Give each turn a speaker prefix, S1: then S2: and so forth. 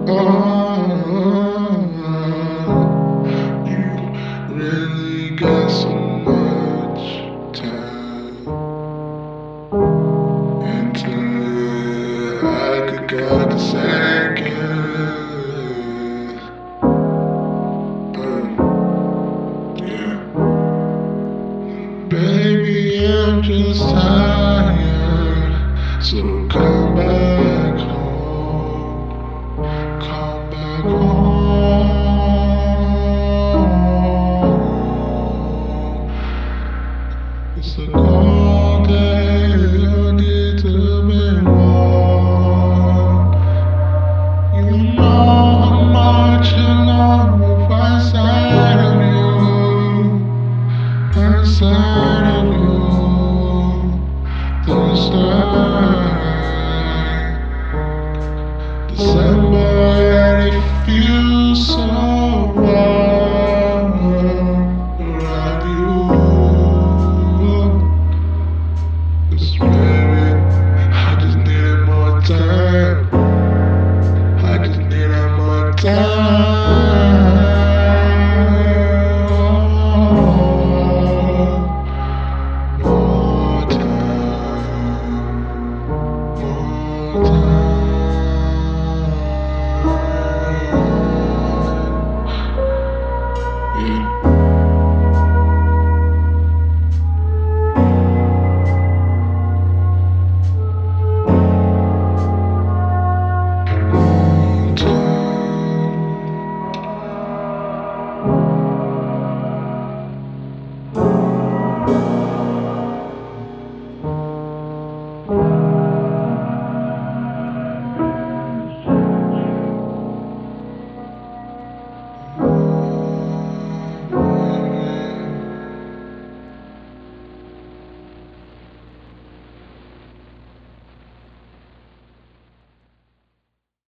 S1: You really got so much time until I could got a second. Yeah. Baby, I'm just tired, so come back home, come back home. It's a cold day, you need to be warm. You know how much I love inside of you, inside of you. This night, December 85.